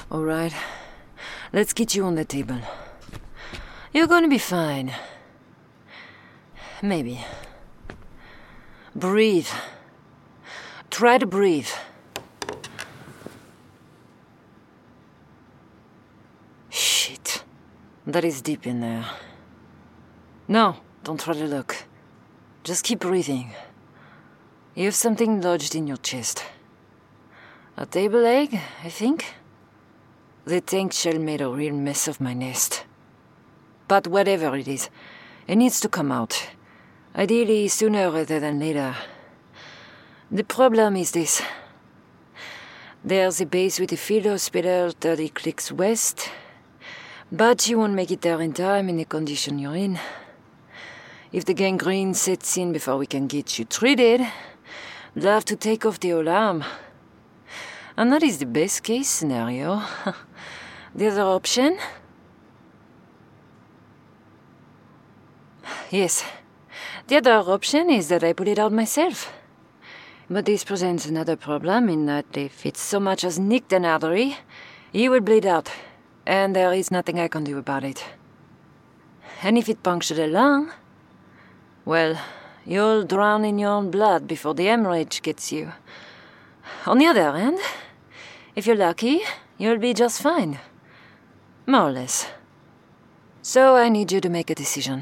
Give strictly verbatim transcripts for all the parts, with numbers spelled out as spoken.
All right. Let's get you on the table. You're gonna be fine. Maybe. Breathe. Try to breathe. Shit. That is deep in there. No, don't try to look. Just keep breathing. You have something lodged in your chest. A table egg, I think? The tank shell made a real mess of my nest. But whatever it is, it needs to come out. Ideally sooner rather than later. The problem is this. There's a base with a field hospital thirty clicks west, but you won't make it there in time in the condition you're in. If the gangrene sets in before we can get you treated, they'll have to take off the alarm. And that is the best case scenario. The other option? Yes. The other option is that I put it out myself. But this presents another problem in that if it so much as nicked an artery, you will bleed out, and there is nothing I can do about it. And if it punctured a lung, well, you'll drown in your own blood before the hemorrhage gets you. On the other hand, if you're lucky, you'll be just fine. More or less. So I need you to make a decision.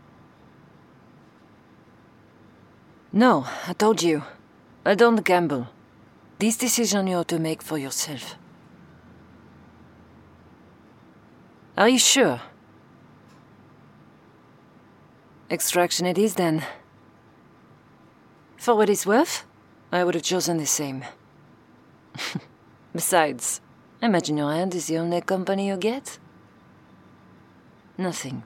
No, I told you. I don't gamble. This decision you ought to make for yourself. Are you sure? Extraction it is, then. For what it's worth, I would have chosen the same. Besides, I imagine your hand is the only company you get. Nothing.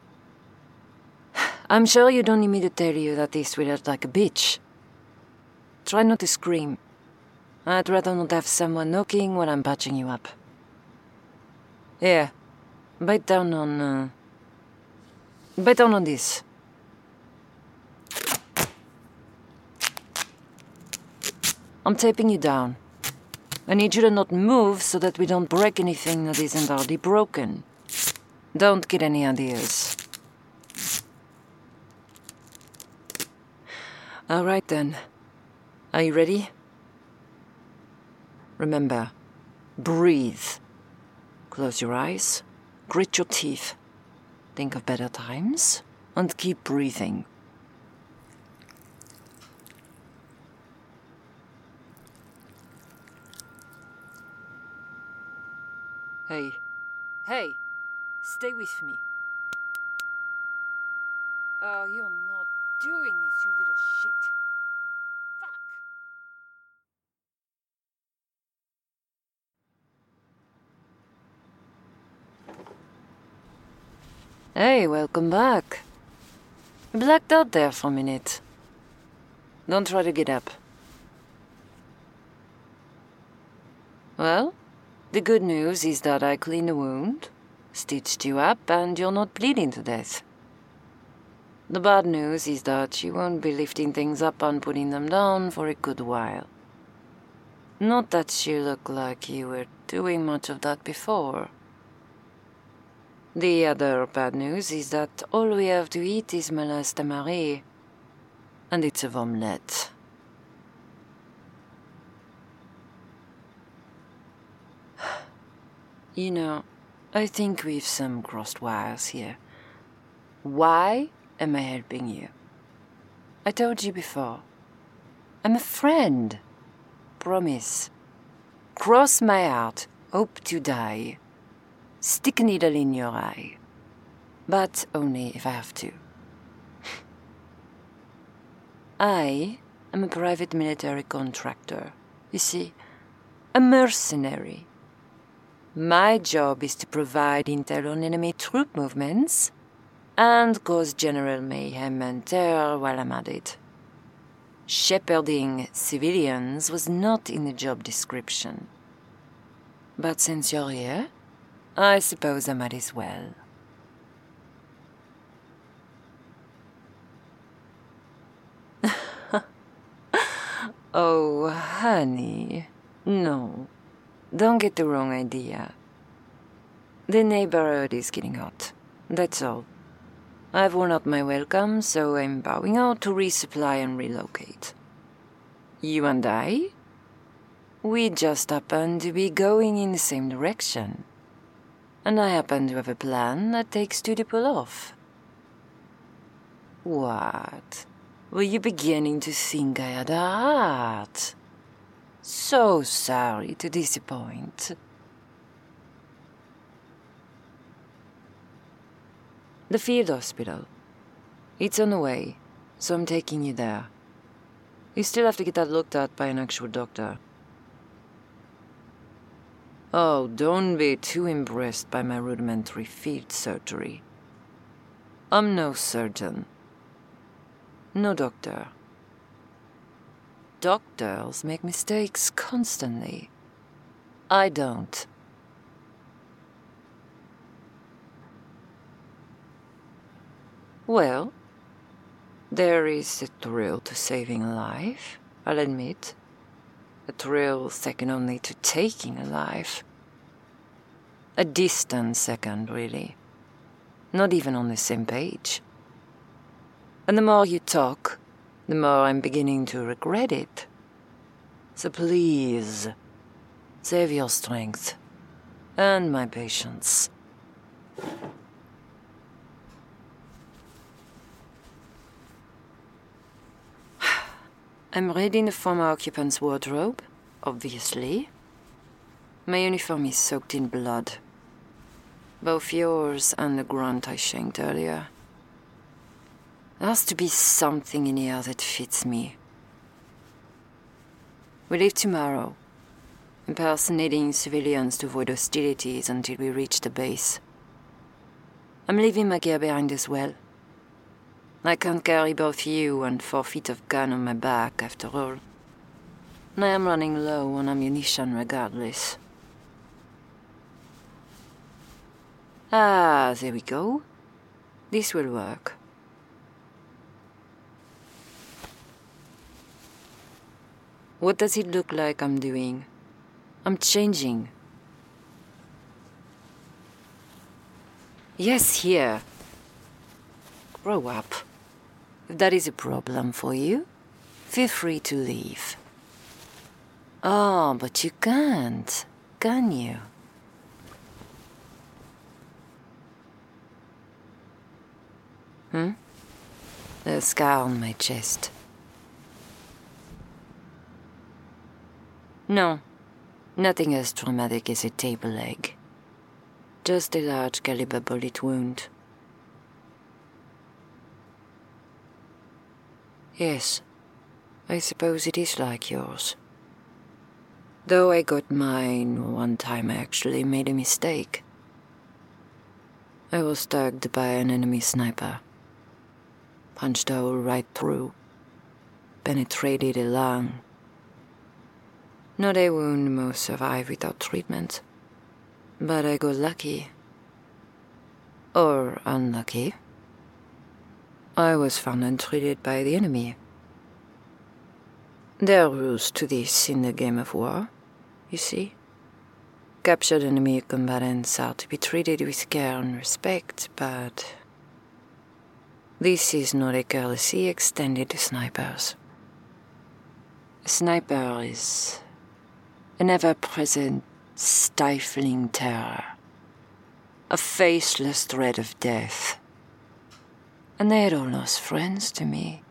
I'm sure you don't need me to tell you that this will hurt like a bitch. Try not to scream. I'd rather not have someone knocking when I'm patching you up. Here, bite down on, uh... bite down on this. I'm taping you down. I need you to not move so that we don't break anything that isn't already broken. Don't get any ideas. All right then. Are you ready? Remember, breathe. Close your eyes, grit your teeth, think of better times, and keep breathing. Hey, hey, stay with me. Oh, you're not doing this, you little shit. Fuck! Hey, welcome back. You blacked out there for a minute. Don't try to get up. Well, the good news is that I cleaned the wound, stitched you up, and you're not bleeding to death. The bad news is that you won't be lifting things up and putting them down for a good while. Not that you look like you were doing much of that before. The other bad news is that all we have to eat is mélasse de marée, and it's a omelette. You know, I think we've some crossed wires here. Why am I helping you? I told you before. I'm a friend. Promise. Cross my heart. Hope to die. Stick a needle in your eye. But only if I have to. I am a private military contractor. You see, a mercenary. My job is to provide intel on enemy troop movements and cause general mayhem and terror while I'm at it. Shepherding civilians was not in the job description. But since you're here, I suppose I might as well. Oh, honey, no. Don't get the wrong idea. The neighborhood is getting hot. That's all. I've worn out my welcome, so I'm bowing out to resupply and relocate. You and I? We just happen to be going in the same direction. And I happen to have a plan that takes two to pull off. What? Were you beginning to think I had a heart? So sorry to disappoint. The field hospital. It's on the way, so I'm taking you there. You still have to get that looked at by an actual doctor. Oh, don't be too impressed by my rudimentary field surgery. I'm no surgeon. No doctor. Doctors make mistakes constantly. I don't. Well, there is a thrill to saving a life, I'll admit. A thrill second only to taking a life. A distant second, really. Not even on the same page. And the more you talk, the more I'm beginning to regret it. So please, save your strength and my patience. I'm reading the former occupant's wardrobe, obviously. My uniform is soaked in blood. Both yours and the grunt I shanked earlier. There has to be something in here that fits me. We leave tomorrow, impersonating civilians to avoid hostilities until we reach the base. I'm leaving my gear behind as well. I can't carry both you and four feet of gun on my back, after all. And I am running low on ammunition regardless. Ah, there we go. This will work. What does it look like I'm doing? I'm changing. Yes, here. Grow up. If that is a problem for you, feel free to leave. Oh, but you can't, can you? Hmm? The scar on my chest. No, nothing as traumatic as a table leg. Just a large caliber bullet wound. Yes, I suppose it is like yours. Though I got mine one time I actually made a mistake. I was tagged by an enemy sniper. Punched a hole right through. Penetrated a lung. Not a wound most survive without treatment. But I got lucky. Or unlucky. I was found untreated by the enemy. There are rules to this in the game of war, you see. Captured enemy combatants are to be treated with care and respect, but this is not a courtesy extended to snipers. A sniper is an ever-present, stifling terror. A faceless threat of death. And they had all lost friends to me.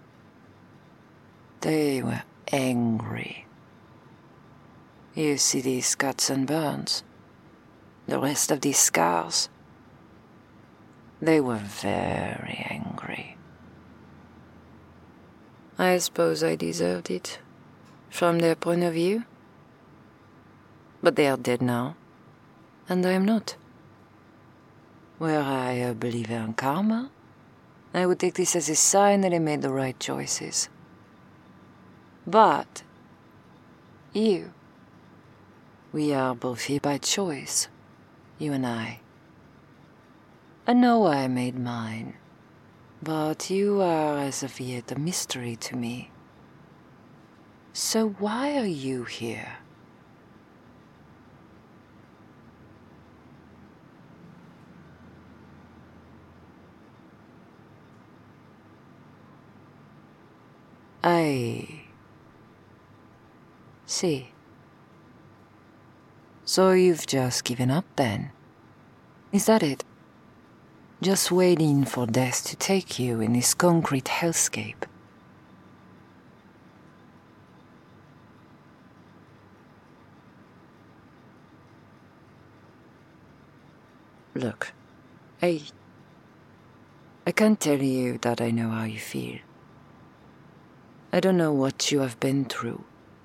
They were angry. You see these cuts and burns? The rest of these scars? They were very angry. I suppose I deserved it, from their point of view. But they are dead now, and I am not. Were I a believer in karma, I would take this as a sign that I made the right choices. But you, we are both here by choice, you and I. I know I made mine, but you are as of yet a mystery to me. So why are you here? I see. So you've just given up then? Is that it? Just waiting for death to take you in this concrete hellscape? Look, I... I can't tell you that I know how you feel. I don't know what you have been through.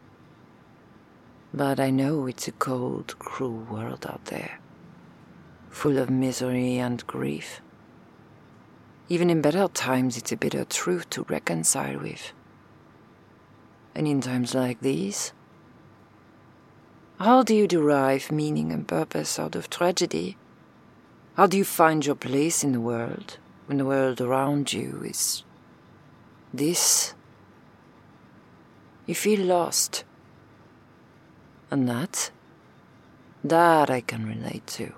But I know it's a cold, cruel world out there, full of misery and grief. Even in better times, it's a bitter truth to reconcile with. And in times like these, how do you derive meaning and purpose out of tragedy? How do you find your place in the world when the world around you is this? You feel lost. And that, that I can relate to.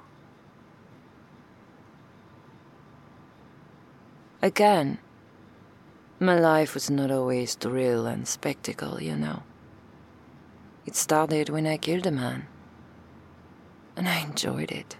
Again, my life was not always thrill and spectacle, you know. It started when I killed a man, and I enjoyed it.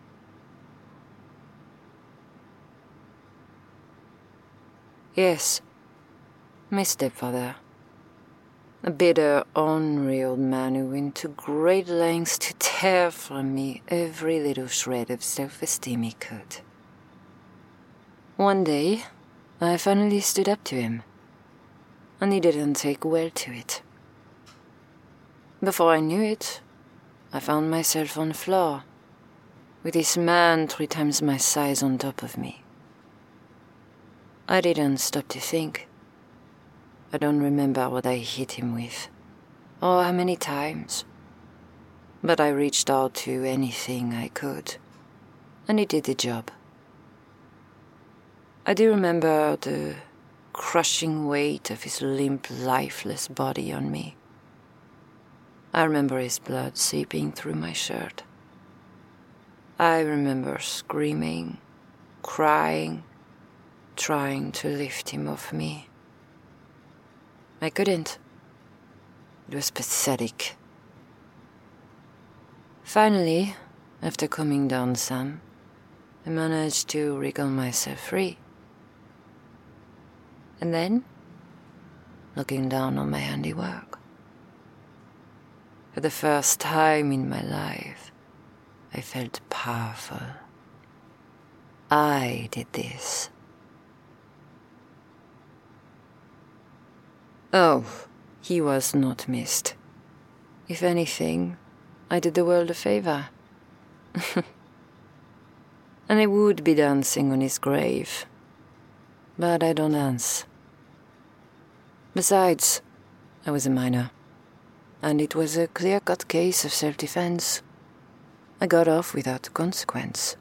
Yes, my stepfather. A bitter, unreal man who went to great lengths to tear from me every little shred of self-esteem he could. One day, I finally stood up to him, and he didn't take well to it. Before I knew it, I found myself on the floor, with this man three times my size on top of me. I didn't stop to think. I don't remember what I hit him with, or how many times, but I reached out to anything I could, and it did the job. I do remember the crushing weight of his limp, lifeless body on me. I remember his blood seeping through my shirt. I remember screaming, crying, trying to lift him off me. I couldn't. It was pathetic. Finally, after calming down some, I managed to wriggle myself free. And then, looking down on my handiwork, for the first time in my life, I felt powerful. I did this. Oh, he was not missed. If anything, I did the world a favor. And I would be dancing on his grave, but I don't dance. Besides, I was a minor, and it was a clear-cut case of self-defense. I got off without consequence.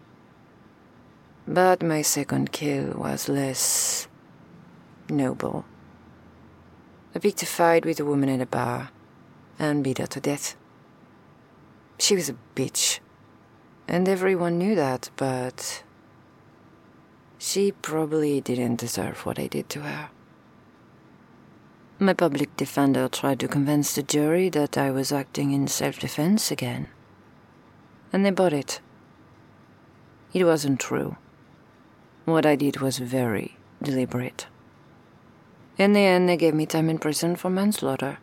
But my second kill was less noble. I picked a fight with a woman at a bar and beat her to death. She was a bitch, and everyone knew that, but she probably didn't deserve what I did to her. My public defender tried to convince the jury that I was acting in self-defense again, and they bought it. It wasn't true. What I did was very deliberate. In the end, they gave me time in prison for manslaughter.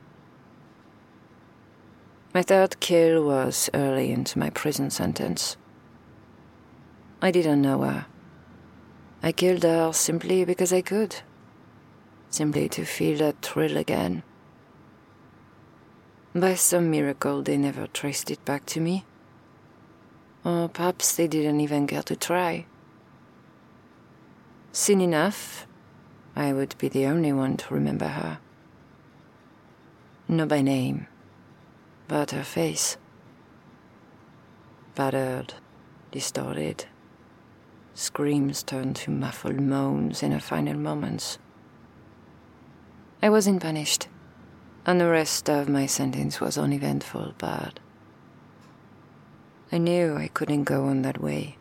My third kill was early into my prison sentence. I didn't know her. I killed her simply because I could. Simply to feel that thrill again. By some miracle, they never traced it back to me. Or perhaps they didn't even care to try. Soon enough, I would be the only one to remember her. Not by name, but her face. Battered, distorted. Screams turned to muffled moans in her final moments. I wasn't punished, and the rest of my sentence was uneventful, but I knew I couldn't go on that way.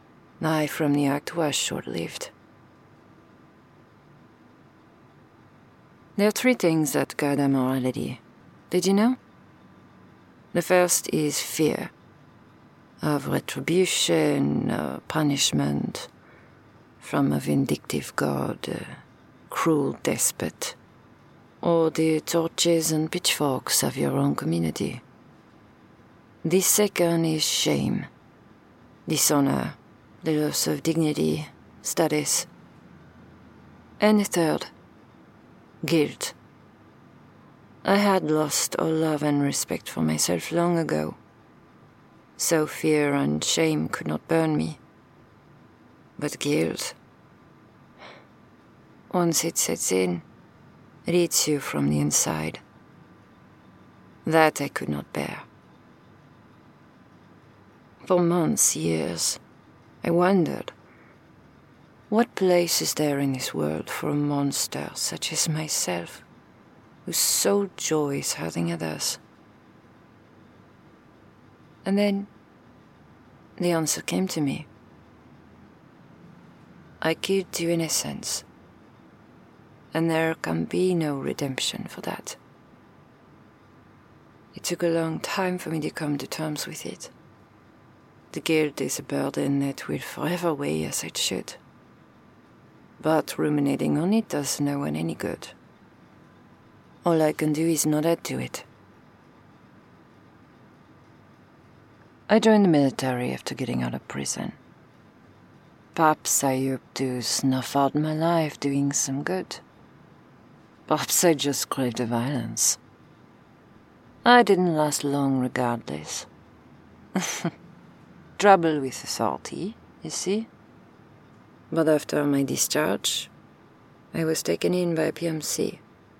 Life from the act was short-lived. There are three things that guide our morality. Did you know? The first is fear of retribution, or punishment from a vindictive god, a cruel despot, or the torches and pitchforks of your own community. The second is shame, dishonor, the loss of dignity, status. And the third, guilt. I had lost all love and respect for myself long ago, so fear and shame could not burn me. But guilt, once it sets in, it eats you from the inside. That I could not bear. For months, years, I wondered, what place is there in this world for a monster such as myself, whose sole joy is hurting others? And then the answer came to me. I killed two innocents, and there can be no redemption for that. It took a long time for me to come to terms with it. The guilt is a burden that will forever weigh as it should. But ruminating on it does no one any good. All I can do is not add to it. I joined the military after getting out of prison. Perhaps I hoped to snuff out my life doing some good. Perhaps I just craved the violence. I didn't last long regardless. Trouble with authority, you see? But after my discharge, I was taken in by P M C.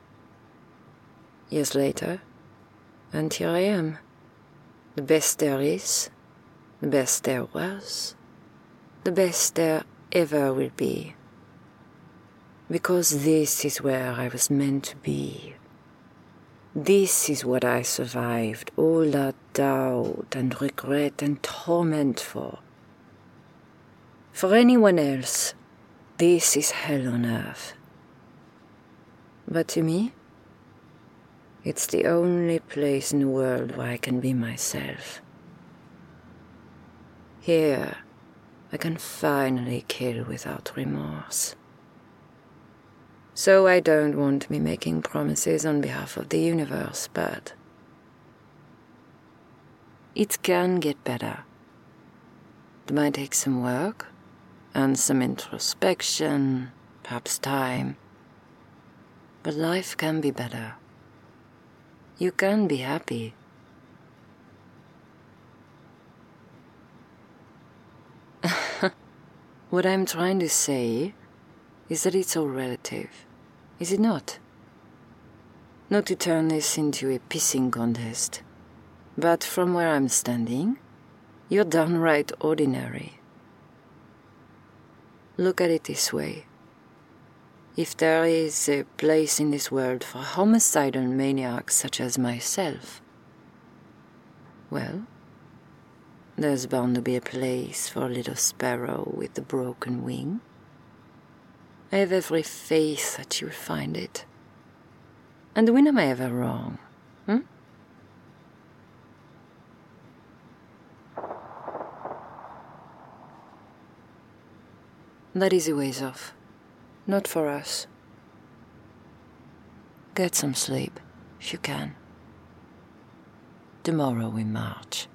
Years later, and here I am. The best there is, the best there was, the best there ever will be. Because this is where I was meant to be. This is what I survived all that doubt and regret and torment for. For anyone else, this is hell on earth. But to me, it's the only place in the world where I can be myself. Here, I can finally kill without remorse. So I don't want to be making promises on behalf of the universe, but it can get better. It might take some work, and some introspection, perhaps time. But life can be better. You can be happy. What I'm trying to say is that it's all relative, is it not? Not to turn this into a pissing contest, but from where I'm standing, you're downright ordinary. Look at it this way. If there is a place in this world for homicidal maniacs such as myself, well, there's bound to be a place for a little sparrow with a broken wing. I have every faith that you'll find it. And when am I ever wrong, hmm? That is a ways off. Not for us. Get some sleep, if you can. Tomorrow we march.